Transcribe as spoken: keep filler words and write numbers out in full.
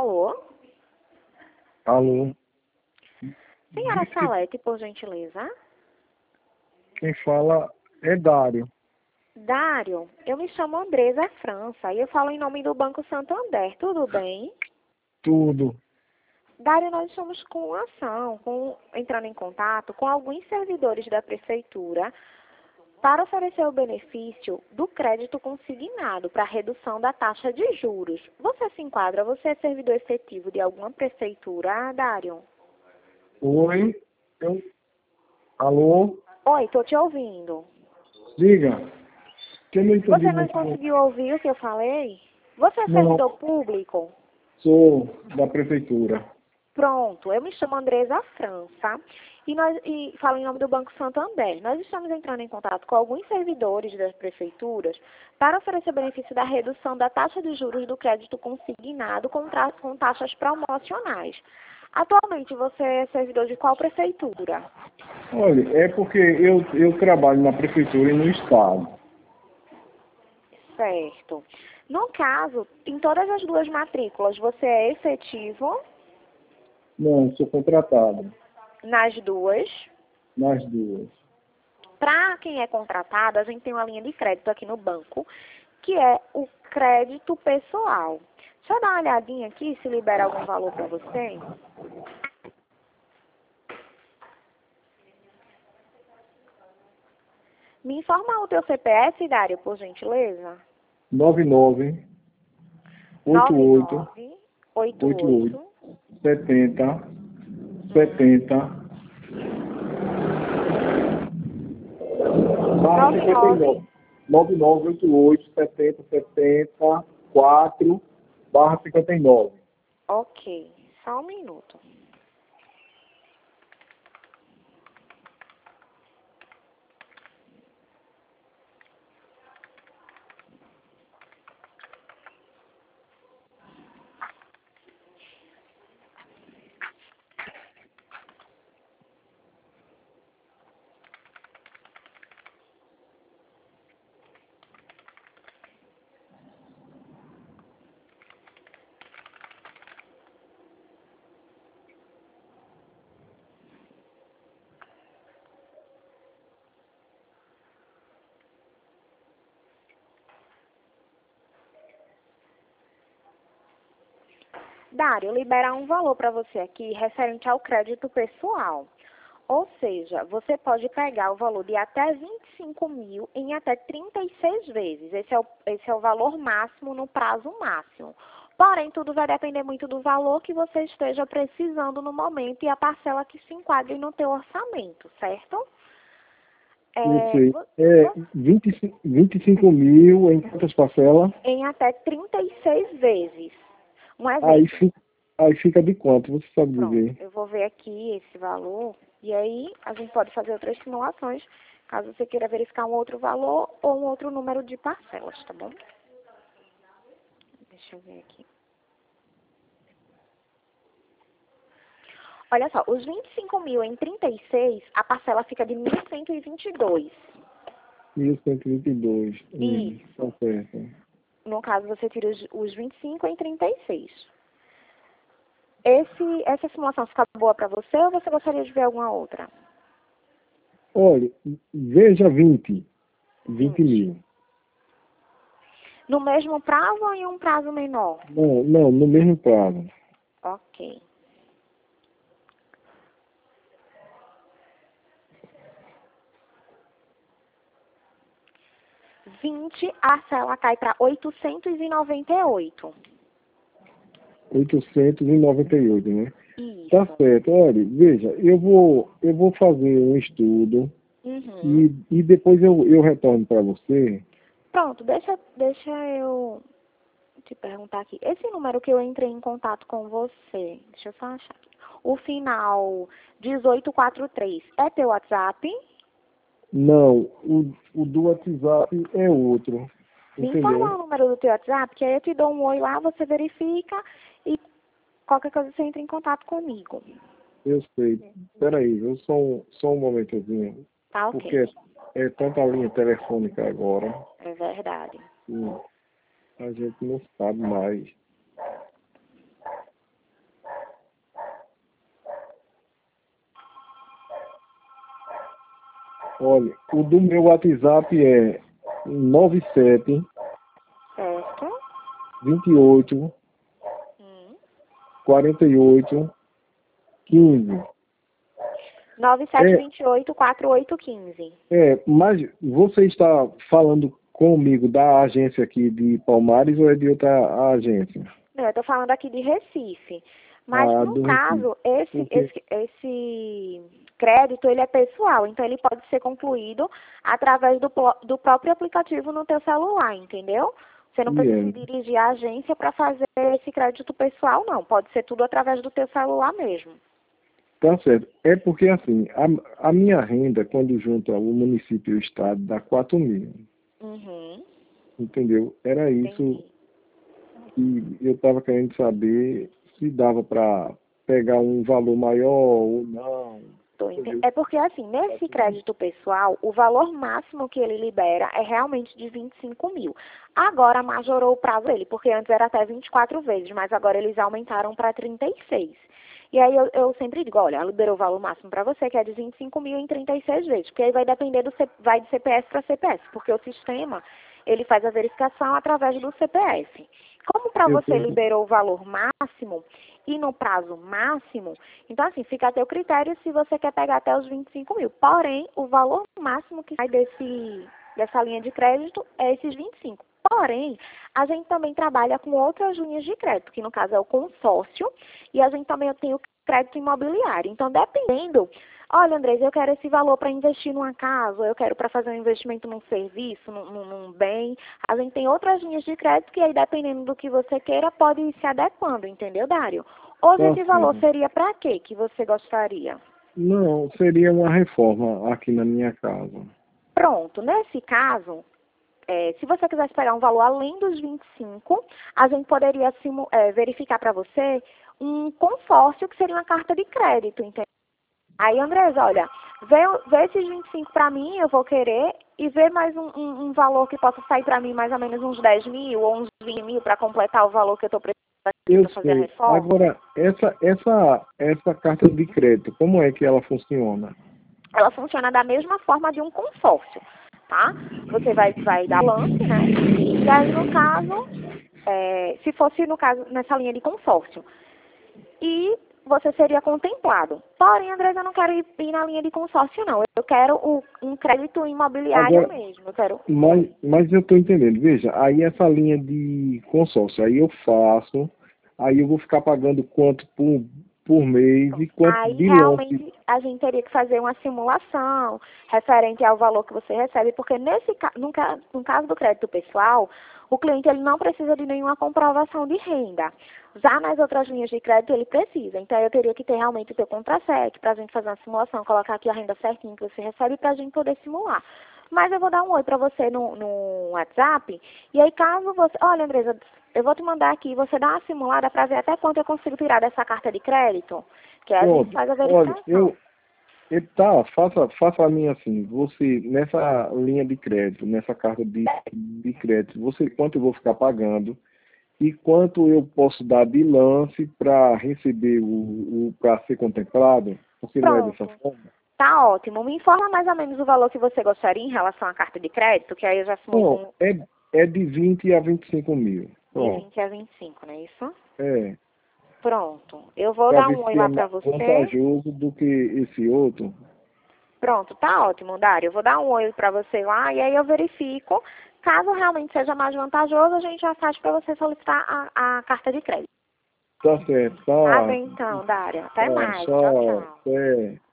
Alô? Alô? Senhora Diz que Salete, por gentileza. quem fala é Dário. Dário, eu me chamo Andresa França e eu falo em nome do Banco Santander, tudo bem? Tudo. Dário, nós estamos com uma ação, com, entrando em contato com alguns servidores da Prefeitura para oferecer o benefício do crédito consignado para redução da taxa de juros. Você se enquadra? Você é servidor efetivo de alguma prefeitura, Dário? Oi? Eu... Alô? Oi, estou te ouvindo. Diga. Que eu não entendi Você não muito. conseguiu ouvir o que eu falei? Você é Não, servidor público? sou da prefeitura. Pronto, eu me chamo Andresa França e, nós, e falo em nome do Banco Santander. Nós estamos entrando em contato com alguns servidores das prefeituras para oferecer benefício da redução da taxa de juros do crédito consignado com, tra- com taxas promocionais. Atualmente, você é servidor de qual prefeitura? Olha, é porque eu, eu trabalho na prefeitura e no estado. Certo. No caso, em todas as duas matrículas, você é efetivo Não, sou contratado. nas duas? Nas duas. Para quem é contratado, a gente tem uma linha de crédito aqui no banco, que é o crédito pessoal. Deixa eu dar uma olhadinha aqui se libera algum valor para você. Me informa o teu C P F, Dário, por gentileza. nove nove oito nove oito nove oito oito oito oito setenta setenta barra nove cinquenta e nove. nove. nove nove oito oito setenta setenta quatro barra cinquenta e nove. Ok, só um minuto. Dário, liberar um valor para você aqui referente ao crédito pessoal. Ou seja, você pode pegar o valor de até vinte e cinco mil em até trinta e seis vezes. Esse é, o, esse é o valor máximo no prazo máximo. Porém, tudo vai depender muito do valor que você esteja precisando no momento e a parcela que se enquadre no teu orçamento, certo? Isso É, aí. vo- É vo- vinte, e cinco vinte e cinco mil em quantas parcelas? em até trinta e seis vezes. Um Aí exemplo. fica, aí fica de quanto? Você sabe Pronto, dizer? eu vou ver aqui esse valor e aí a gente pode fazer outras simulações, caso você queira verificar um outro valor ou um outro número de parcelas, tá bom? Deixa eu ver aqui. Olha só, os vinte e cinco mil em trinta e seis, a parcela fica de mil cento e vinte e dois. mil cento e vinte e dois. Hum, Isso. tá certo. No caso, você tira os, os vinte e cinco em trinta e seis. Esse, essa simulação fica boa para você ou você gostaria de ver alguma outra? Olha, veja vinte. vinte vinte. mil. No mesmo prazo ou em um prazo menor? Não, não, no mesmo prazo. Ok. vinte, a parcela cai para oitocentos e noventa e oito. oitocentos e noventa e oito, né? Tá Isso. certo. Olha, veja, eu vou, eu vou fazer um estudo Uhum. e, e depois eu, eu retorno para você. Pronto, deixa, deixa eu te perguntar aqui. Esse número que eu entrei em contato com você, deixa eu só achar aqui. O final dezoito quarenta e três é teu WhatsApp? Não, o, o do WhatsApp é outro. Me informa Entendeu? o número do teu WhatsApp, que aí eu te dou um oi lá, você verifica e qualquer coisa você entra em contato comigo. Eu sei. Peraí, eu só, um- só um momentozinho. Tá Porque ok. é, é tanta linha telefônica agora É verdade. que a gente não sabe mais. Olha, o do meu WhatsApp é nove sete, Certo? vinte e oito, Hum. quarenta e oito, quinze. nove sete dois oito quatro oito um cinco. É, mas você está falando comigo da agência aqui de Palmares ou é de outra agência? Não, eu estou falando aqui de Recife. Mas, Ah, no do Recife. caso, esse, Porque, esse, esse crédito, ele é pessoal. Então, ele pode ser concluído através do, plo- do próprio aplicativo no teu celular, entendeu? Você não precisa é, dirigir a agência para fazer esse crédito pessoal, não. Pode ser tudo através do teu celular mesmo. tá certo. É porque, assim, a, a minha renda, quando junta o município e o estado, dá quatro mil. Uhum, Entendeu? Era isso entendi. que eu estava querendo saber se dava para pegar um valor maior ou não. Tô enten- Entendeu? É porque, assim, nesse crédito pessoal, o valor máximo que ele libera é realmente de vinte e cinco mil. Agora majorou o prazo dele, porque antes era até vinte e quatro vezes, mas agora eles aumentaram para trinta e seis. E aí eu, eu sempre digo, olha, liberou o valor máximo para você, que é de vinte e cinco mil em trinta e seis vezes, porque aí vai depender do C- vai de C P F para C P F, porque o sistema, ele faz a verificação através do C P F. Como para Eu tô, você liberou o valor máximo e no prazo máximo, então assim, fica a teu critério se você quer pegar até os vinte e cinco mil. Porém, o valor máximo que sai desse, dessa linha de crédito é esses vinte e cinco. Porém, a gente também trabalha com outras linhas de crédito, que no caso é o consórcio, e a gente também tem o crédito imobiliário. Então, dependendo, olha, Andrés, eu quero esse valor para investir numa casa, eu quero para fazer um investimento num serviço, num, num, num bem. A gente tem outras linhas de crédito que aí, dependendo do que você queira, pode ir se adequando, entendeu, Dário? Hoje tá esse valor certo. seria para quê que você gostaria? Não, seria uma reforma aqui na minha casa. Pronto, nesse caso, é, se você quisesse pegar um valor além dos vinte e cinco, a gente poderia simu- é, verificar para você um consórcio que seria uma carta de crédito, entendeu? Aí, Andrés, olha, vê, o- vê esses vinte e cinco para mim, eu vou querer, e vê mais um, um- um valor que possa sair para mim, mais ou menos uns dez mil ou uns vinte mil para completar o valor que eu estou precisando Eu para fazer a sei. reforma. Agora, essa, essa, essa carta de crédito, como é que ela funciona? Ela funciona da mesma forma de um consórcio, tá? Você vai, vai dar lance, né? E aí, no caso, é, se fosse, no caso, nessa linha de consórcio, e você seria contemplado. Porém, Andresa, eu não quero ir, ir na linha de consórcio, não. Eu quero o- um crédito imobiliário Agora, mesmo. Eu quero... mas, mas eu estou entendendo. Veja, aí essa linha de consórcio, aí eu faço, aí eu vou ficar pagando quanto por, por mês e quanto Aí, de lance. realmente, a gente teria que fazer uma simulação referente ao valor que você recebe, porque nesse ca- no, ca- no caso do crédito pessoal, o cliente ele não precisa de nenhuma comprovação de renda. Já nas outras linhas de crédito, ele precisa. Então, eu teria que ter realmente o teu contra-cheque para a gente fazer uma simulação, colocar aqui a renda certinha que você recebe para a gente poder simular. Mas eu vou dar um oi para você no, no WhatsApp. E aí, caso você... Olha, Andresa, eu vou te mandar aqui, você dá uma simulada para ver até quanto eu consigo tirar dessa carta de crédito, que aí a gente Pronto. faz a Olha, verificação. eu, eu tá, faça, faça a mim assim, você, nessa linha de crédito, nessa carta de, de crédito, você quanto eu vou ficar pagando e quanto eu posso dar de lance para receber o, o para ser contemplado, porque não é dessa Pronto. forma. Tá ótimo. Me informa mais ou menos o valor que você gostaria em relação à carta de crédito, que aí eu já simulo Bom, com é, é de vinte a vinte e cinco mil. de Pronto. vinte a vinte e cinco, não é isso? É, Pronto. Eu vou para dar ver um oi se é lá para mais você. vantajoso do que esse outro. Pronto, tá ótimo, Dário. Eu vou dar um oi para você lá e aí eu verifico. Caso realmente seja mais vantajoso, a gente já faz para você solicitar a, a carta de crédito. Tá certo, Tá tá. bem então, Dário. Até Tá, mais. Tchau, tchau. tchau. É.